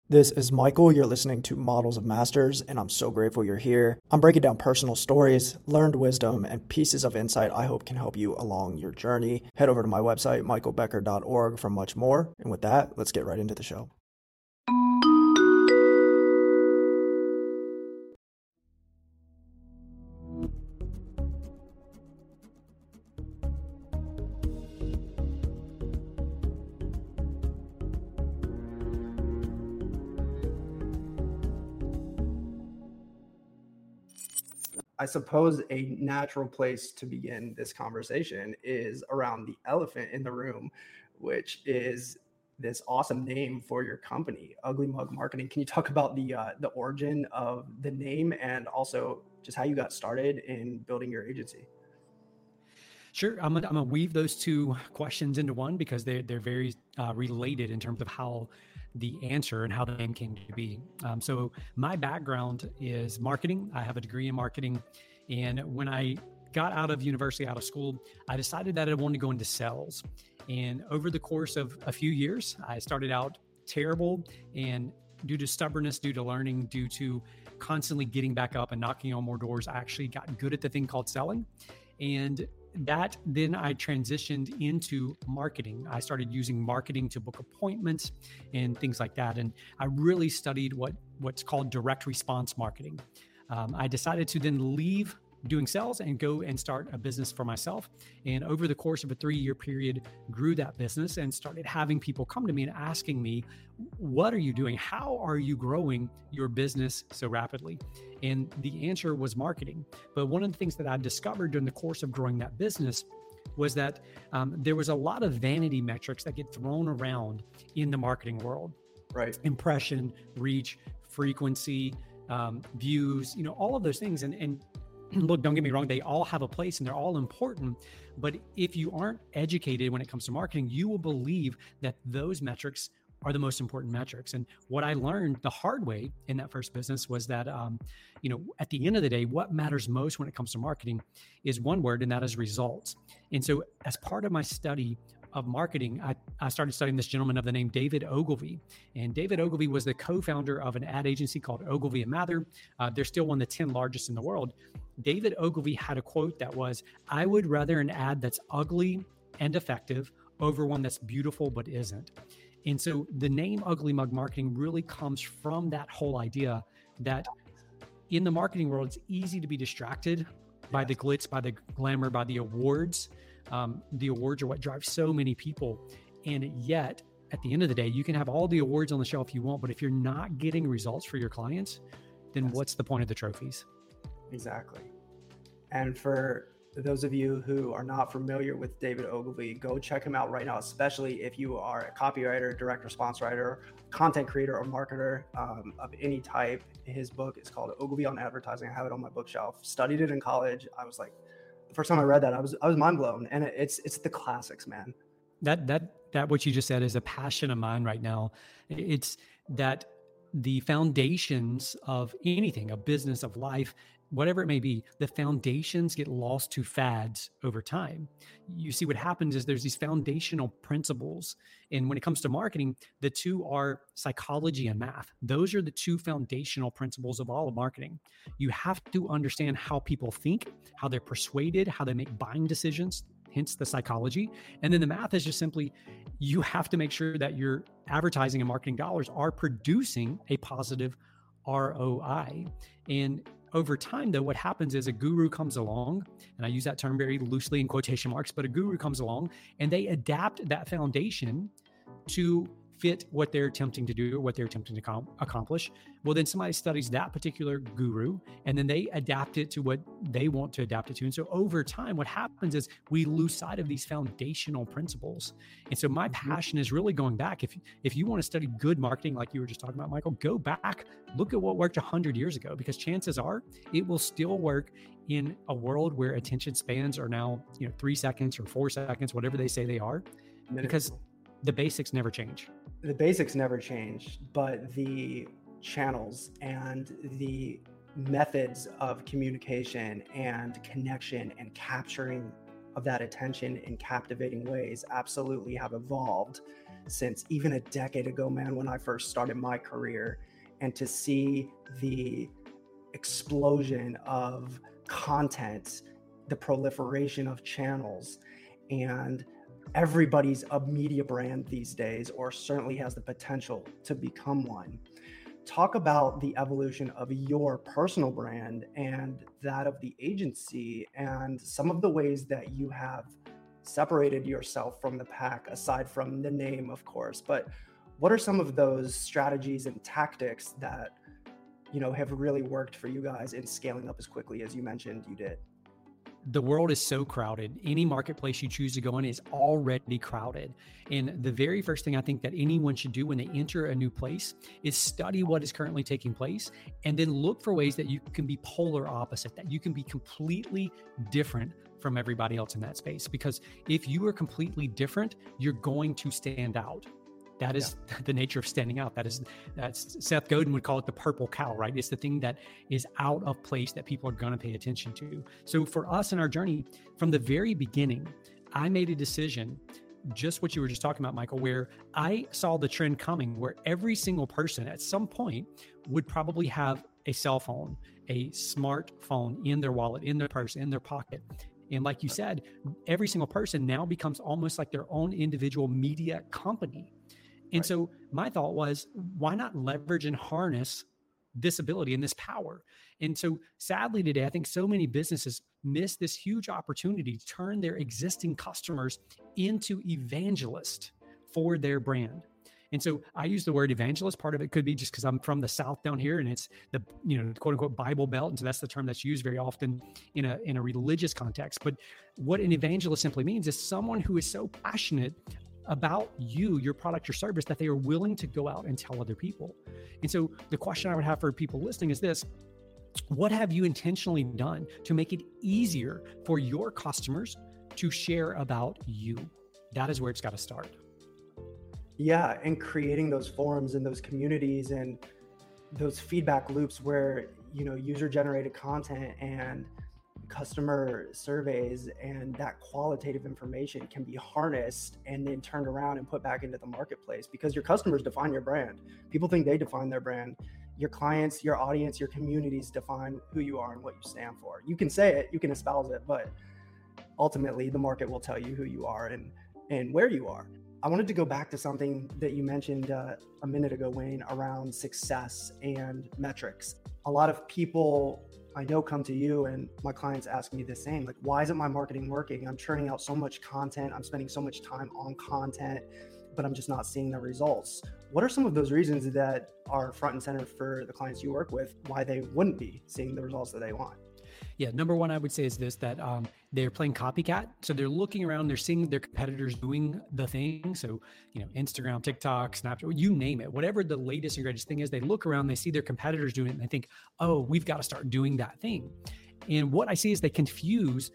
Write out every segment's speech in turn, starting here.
This is Michael. You're listening to Models of Masters, and I'm so grateful you're here. I'm breaking down personal stories, learned wisdom, and pieces of insight I hope can help you along your journey. Head over to my website, michaelbecker.org, for much more. And with that, let's get right into the show. I suppose a natural place to begin this conversation is around the elephant in the room, which is this awesome name for your company, Ugly Mug Marketing. Can you talk about the origin of the name and also just how you got started in building your agency? Sure. I'm gonna weave those two questions into one because they're very related in terms of how the answer and how the name came to be. So my background is marketing. I have a degree in marketing, and when I got out of university, out of school, I decided that I wanted to go into sales. And over the course of a few years, I started out terrible, and due to stubbornness, due to learning, due to constantly getting back up and knocking on more doors, I actually got good at the thing called selling. And that then I transitioned into marketing. I started using marketing to book appointments and things like that. And I really studied what's called direct response marketing. I decided to then leave doing sales and go and start a business for myself. And over the course of a 3-year period, grew that business and started having people come to me and asking me, what are you doing? How are you growing your business so rapidly? And the answer was marketing. But one of the things that I discovered during the course of growing that business was that there was a lot of vanity metrics that get thrown around in the marketing world. Right. Impression, reach, frequency, views, all of those things. And look, don't get me wrong, they all have a place and they're all important. But if you aren't educated when it comes to marketing, you will believe that those metrics are the most important metrics. And what I learned the hard way in that first business was that, at the end of the day, what matters most when it comes to marketing is one word, and that is results. And so as part of my study of marketing, I started studying this gentleman of the name David Ogilvy. And David Ogilvy was the co-founder of an ad agency called Ogilvy and Mather. They're still one of the 10 largest in the world. David Ogilvy had a quote that was, "I would rather an ad that's ugly and effective over one that's beautiful but isn't." And so the name Ugly Mug Marketing really comes from that whole idea that in the marketing world, it's easy to be distracted by the glitz, by the glamour, by the awards. The awards are what drive so many people. And yet, at the end of the day, you can have all the awards on the shelf you want, but if you're not getting results for your clients, then what's the point of the trophies? Exactly. And for those of you who are not familiar with David Ogilvy, go check him out right now, especially if you are a copywriter, direct response writer, content creator, or marketer of any type. His book is called Ogilvy on Advertising. I have it on my bookshelf. Studied it in college. I was like, the first time I read that, I was mind blown. And it's the classics, man. That what you just said is a passion of mine right now. It's that the foundations of anything, a business, of life, whatever it may be, the foundations get lost to fads over time. You see what happens is there's these foundational principles. And when it comes to marketing, the two are psychology and math. Those are the two foundational principles of all of marketing. You have to understand how people think, how they're persuaded, how they make buying decisions, hence the psychology. And then the math is just simply, you have to make sure that your advertising and marketing dollars are producing a positive ROI. And over time, though, what happens is a guru comes along, and I use that term very loosely in quotation marks, but a guru comes along and they adapt that foundation to fit what they're attempting to do or what they're attempting to accomplish. Well, then somebody studies that particular guru and then they adapt it to what they want to adapt it to. And so over time, what happens is we lose sight of these foundational principles. And so my passion is really going back. If you want to study good marketing, like you were just talking about, Michael, go back, look at what worked 100 years ago, because chances are it will still work in a world where attention spans are now, 3 seconds or 4 seconds, whatever they say they are, because the basics never change. The basics never change, but the channels and the methods of communication and connection and capturing of that attention in captivating ways absolutely have evolved. since even a decade ago, man, when I first started my career. And to see the explosion of content, the proliferation of channels, and everybody's a media brand these days, or certainly has the potential to become one. Talk about the evolution of your personal brand and that of the agency, and some of the ways that you have separated yourself from the pack, aside from the name, of course. But what are some of those strategies and tactics that, have really worked for you guys in scaling up as quickly as you mentioned you did? The world is so crowded. Any marketplace you choose to go in is already crowded. And the very first thing I think that anyone should do when they enter a new place is study what is currently taking place, and then look for ways that you can be polar opposite, that you can be completely different from everybody else in that space. Because if you are completely different, you're going to stand out. That is the nature of standing out. That's Seth Godin would call it the purple cow, right? It's the thing that is out of place that people are going to pay attention to. So for us in our journey, from the very beginning, I made a decision, just what you were just talking about, Michael, where I saw the trend coming, where every single person at some point would probably have a cell phone, a smartphone in their wallet, in their purse, in their pocket. And like you said, every single person now becomes almost like their own individual media company. And so my thought was, why not leverage and harness this ability and this power? And so sadly today, I think so many businesses miss this huge opportunity to turn their existing customers into evangelists for their brand. And so I use the word evangelist. Part of it could be just because I'm from the South down here, and it's the quote unquote Bible Belt. And so that's the term that's used very often in a religious context. But what an evangelist simply means is someone who is so passionate about you, your product, your service, that they are willing to go out and tell other people. And so the question I would have for people listening is this: what have you intentionally done to make it easier for your customers to share about you? That is where it's got to start. Yeah, and creating those forums and those communities and those feedback loops where, user-generated content and customer surveys and that qualitative information can be harnessed and then turned around and put back into the marketplace, because your customers define your brand. People think they define their brand. Your clients, your audience, your communities define who you are and what you stand for. You can say it, you can espouse it, but ultimately the market will tell you who you are and where you are. I wanted to go back to something that you mentioned a minute ago, Wayne, around success and metrics. A lot of people I know come to you, and my clients ask me the same, like, why isn't my marketing working? I'm churning out so much content. I'm spending so much time on content, but I'm just not seeing the results. What are some of those reasons that are front and center for the clients you work with, why they wouldn't be seeing the results that they want? Yeah, number one, I would say is this, that they're playing copycat. So they're looking around, they're seeing their competitors doing the thing. So, Instagram, TikTok, Snapchat, you name it, whatever the latest and greatest thing is, they look around, they see their competitors doing it, and they think, oh, we've got to start doing that thing. And what I see is they confuse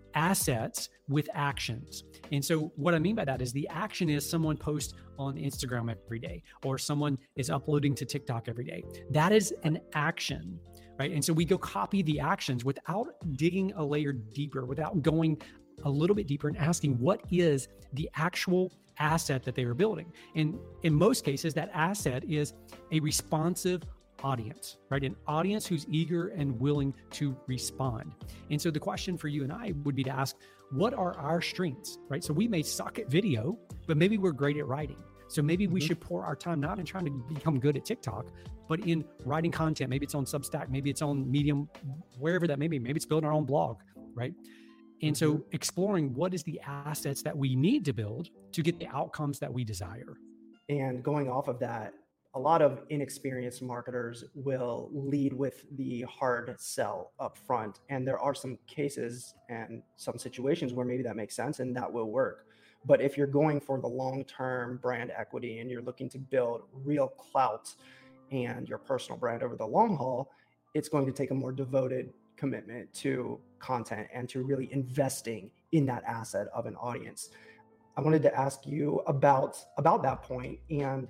assets with actions. And so what I mean by that is the action is someone posts on Instagram every day, or someone is uploading to TikTok every day. That is an action. Right. And so we go copy the actions without digging a layer deeper, without going a little bit deeper and asking what is the actual asset that they are building. And in most cases, that asset is a responsive audience, right? An audience who's eager and willing to respond. And so the question for you and I would be to ask, what are our strengths, right? So we may suck at video, but maybe we're great at writing. So maybe we should pour our time not in trying to become good at TikTok, but in writing content. Maybe it's on Substack, maybe it's on Medium, wherever that may be. Maybe it's building our own blog, right? And so exploring what is the assets that we need to build to get the outcomes that we desire. And going off of that, a lot of inexperienced marketers will lead with the hard sell up front. And there are some cases and some situations where maybe that makes sense and that will work. But if you're going for the long-term brand equity and you're looking to build real clout and your personal brand over the long haul, it's going to take a more devoted commitment to content and to really investing in that asset of an audience. I wanted to ask you about that point and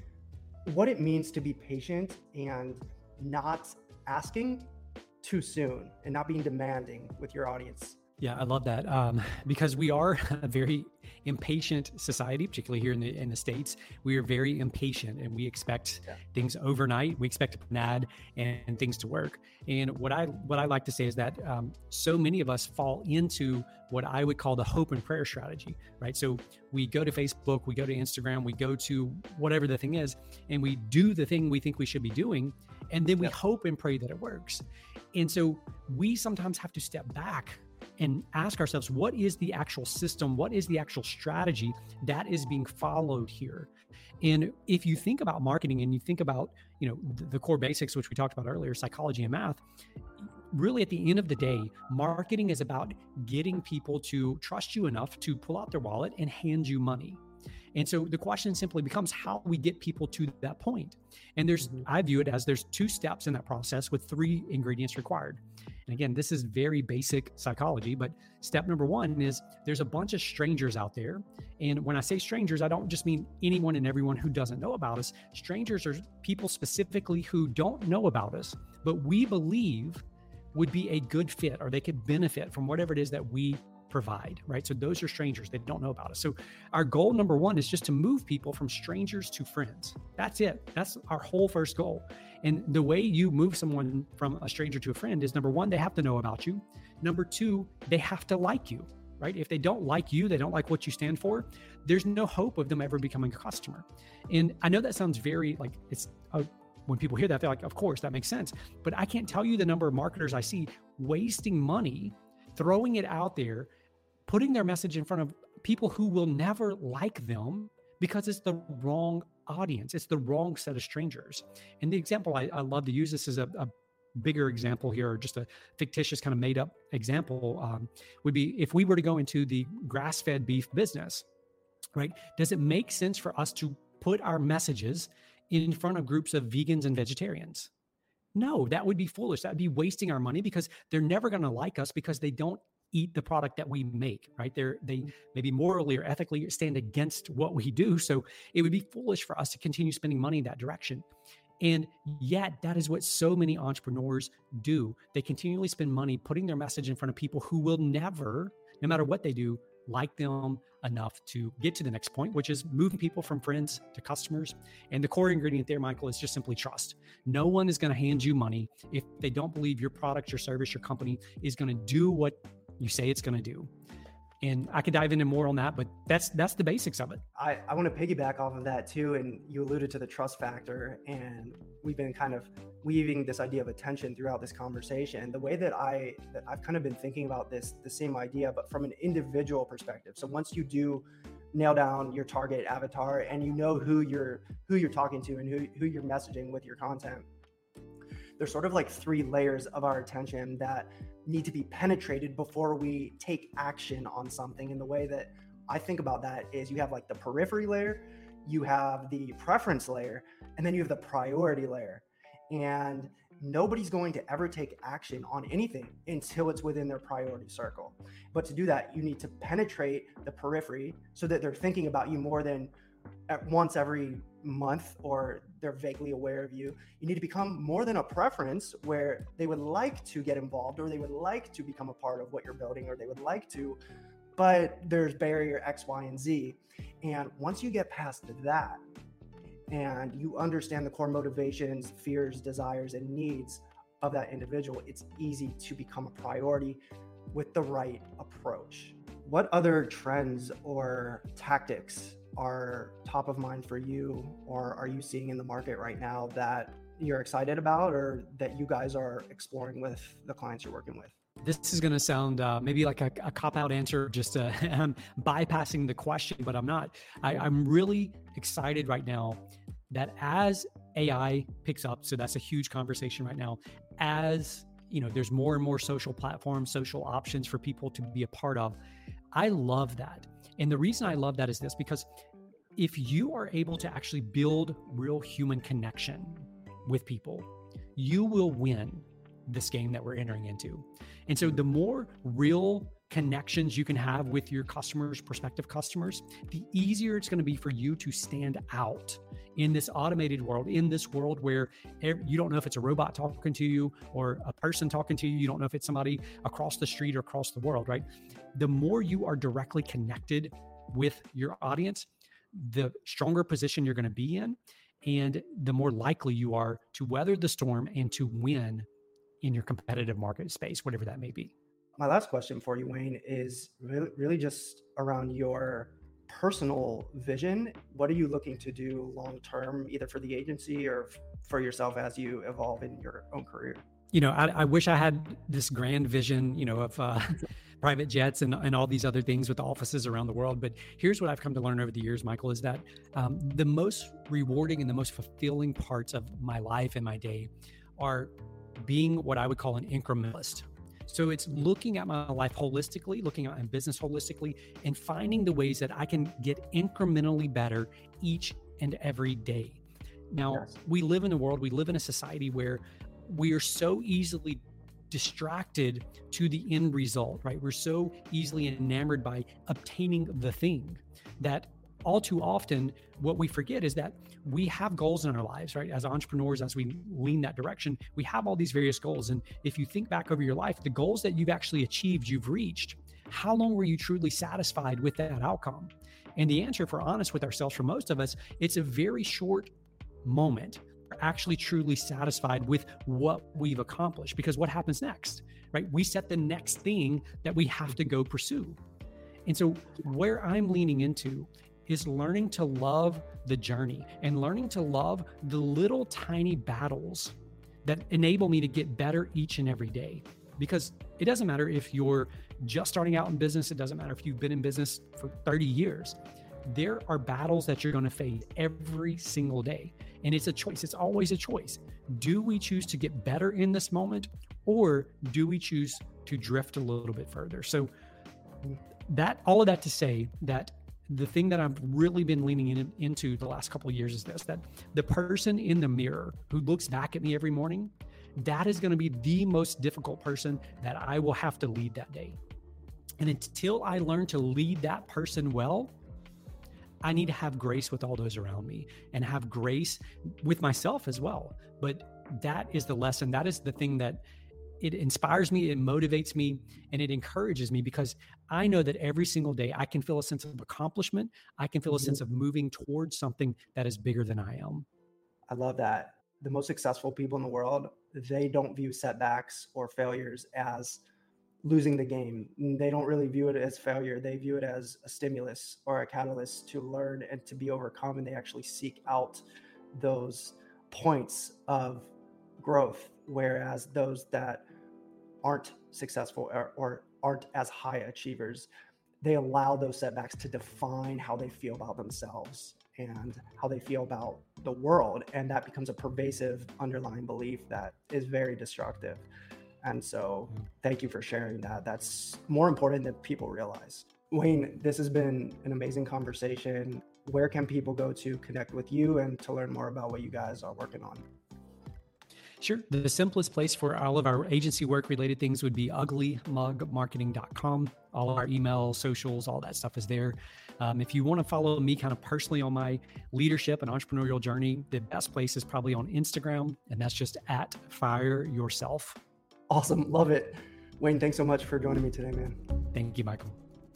what it means to be patient and not asking too soon and not being demanding with your audience Yeah, I love that, because we are a very impatient society, particularly here in the States. We are very impatient, and we expect things overnight. We expect an ad and things to work. And what I like to say is that so many of us fall into what I would call the hope and prayer strategy, right? So we go to Facebook, we go to Instagram, we go to whatever the thing is, and we do the thing we think we should be doing, and then we hope and pray that it works. And so we sometimes have to step back and ask ourselves, what is the actual system? What is the actual strategy that is being followed here? And if you think about marketing and you think about, the core basics, which we talked about earlier, psychology and math, really at the end of the day, marketing is about getting people to trust you enough to pull out their wallet and hand you money. And so the question simply becomes how we get people to that point. And I view it as there's 2 steps in that process with 3 ingredients required. And again, this is very basic psychology, but step number 1 is there's a bunch of strangers out there. And when I say strangers, I don't just mean anyone and everyone who doesn't know about us. Strangers are people specifically who don't know about us, but we believe would be a good fit, or they could benefit from whatever it is that we provide, right? So those are strangers. They don't know about us. So our goal number 1 is just to move people from strangers to friends. That's it. That's our whole first goal. And the way you move someone from a stranger to a friend is, number 1, they have to know about you. Number 2, they have to like you, right? If they don't like you, they don't like what you stand for, there's no hope of them ever becoming a customer. And I know that sounds very when people hear that, they're like, of course, that makes sense. But I can't tell you the number of marketers I see wasting money, throwing it out there, putting their message in front of people who will never like them because it's the wrong audience. It's the wrong set of strangers. And the example I love to use, this as a bigger example here, or just a fictitious kind of made up example, would be if we were to go into the grass-fed beef business, right? Does it make sense for us to put our messages in front of groups of vegans and vegetarians? No, that would be foolish. That would be wasting our money, because they're never going to like us because they don't eat the product that we make, right? They maybe morally or ethically stand against what we do. So it would be foolish for us to continue spending money in that direction. And yet that is what so many entrepreneurs do. They continually spend money putting their message in front of people who will never, no matter what they do, like them enough to get to the next point, which is moving people from friends to customers. And the core ingredient there, Michael, is just simply trust. No one is going to hand you money if they don't believe your product, your service, your company is going to do what you say it's going to do. And I could dive into more on that, but that's the basics of it. I want to piggyback off of that too. And you alluded to the trust factor, and we've been kind of weaving this idea of attention throughout this conversation. The way that I've kind of been thinking about the same idea, but from an individual perspective. So once you do nail down your target avatar and you know who you're talking to and who you're messaging with your content, there's sort of like 3 layers of our attention that need to be penetrated before we take action on something. And the way that I think about that is you have like the periphery layer, you have the preference layer, and then you have the priority layer. And nobody's going to ever take action on anything until it's within their priority circle. But to do that, you need to penetrate the periphery so that they're thinking about you more than once every month, or they're vaguely aware of you. You need to become more than a preference where they would like to get involved, or they would like to become a part of what you're building, or they would like to, but there's barrier X, Y, and Z. And once you get past that and you understand the core motivations, fears, desires, and needs of that individual, it's easy to become a priority with the right approach. What other trends or tactics are top of mind for you, or are you seeing in the market right now that you're excited about, or that you guys are exploring with the clients you're working with? This is going to sound maybe like a cop-out answer, just bypassing the question, but I'm not. I'm really excited right now that as AI picks up, so that's a huge conversation right now, as there's more and more social platforms, social options for people to be a part of. I love that. And the reason I love that is this, because if you are able to actually build real human connection with people, you will win this game that we're entering into. And so the more real connections you can have with your customers, prospective customers, the easier it's going to be for you to stand out in this automated world, in this world where you don't know if it's a robot talking to you or a person talking to you. You don't know if it's somebody across the street or across the world, right? The more you are directly connected with your audience, the stronger position you're going to be in, and the more likely you are to weather the storm and to win in your competitive market space, whatever that may be. My last question for you, Wayne, is really just around your personal vision. What are you looking to do long term, either for the agency or for yourself as you evolve in your own career? I wish I had this grand vision, of private jets and all these other things with offices around the world. But here's what I've come to learn over the years, Michael, is that the most rewarding and the most fulfilling parts of my life and my day are being what I would call an incrementalist. So it's looking at my life holistically, looking at my business holistically, and finding the ways that I can get incrementally better each and every day. Now, we live in a world, we live in a society where we are so easily distracted to the end result, right? We're so easily enamored by obtaining the thing that all too often what we forget is that we have goals in our lives, right? As entrepreneurs, as we lean that direction, we have all these various goals. And if you think back over your life, the goals that you've actually achieved, you've reached, how long were you truly satisfied with that outcome? And the answer, if we're honest with ourselves, for most of us, it's a very short moment. We're actually truly satisfied with what we've accomplished, because what happens next, right? We set the next thing that we have to go pursue. And so where I'm leaning into is learning to love the journey and learning to love the little tiny battles that enable me to get better each and every day. Because it doesn't matter if you're just starting out in business. It doesn't matter if you've been in business for 30 years. There are battles that you're going to face every single day. And it's a choice. It's always a choice. Do we choose to get better in this moment, or do we choose to drift a little bit further? So all of that to say that the thing that I've really been leaning into the last couple of years is this, that the person in the mirror who looks back at me every morning, that is going to be the most difficult person that I will have to lead that day. And until I learn to lead that person well, I need to have grace with all those around me and have grace with myself as well. But that is the lesson. That is the thing that it inspires me, it motivates me, and it encourages me, because I know that every single day I can feel a sense of accomplishment. I can feel a sense of moving towards something that is bigger than I am. I love that. The most successful people in the world, they don't view setbacks or failures as losing the game. They don't really view it as failure. They view it as a stimulus or a catalyst to learn and to be overcome. And they actually seek out those points of growth. Whereas those that aren't successful or aren't as high achievers, they allow those setbacks to define how they feel about themselves and how they feel about the world. And that becomes a pervasive underlying belief that is very destructive. And so thank you for sharing that. That's more important than people realize. Wayne, this has been an amazing conversation. Where can people go to connect with you and to learn more about what you guys are working on? Sure. The simplest place for all of our agency work related things would be uglymugmarketing.com. All of our email, socials, all that stuff is there. If you want to follow me kind of personally on my leadership and entrepreneurial journey, the best place is probably on Instagram, and that's just @fireyourself. Awesome. Love it. Wayne, thanks so much for joining me today, man. Thank you, Michael.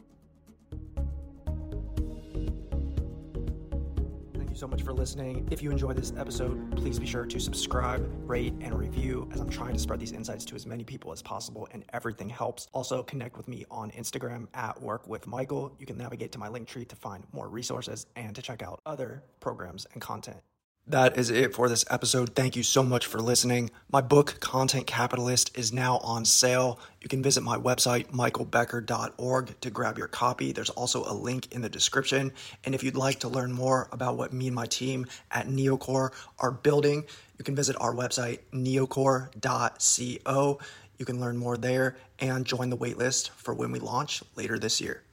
So much for listening. If you enjoyed this episode, please be sure to subscribe, rate, and review, as I'm trying to spread these insights to as many people as possible, and everything helps. Also, connect with me on Instagram @workwithmichael. You can navigate to my link tree to find more resources and to check out other programs and content. That is it for this episode. Thank you so much for listening. My book, Content Capitalist, is now on sale. You can visit my website, michaelbecker.org, to grab your copy. There's also a link in the description. And if you'd like to learn more about what me and my team at Neocore are building, you can visit our website, neocore.co. You can learn more there and join the waitlist for when we launch later this year.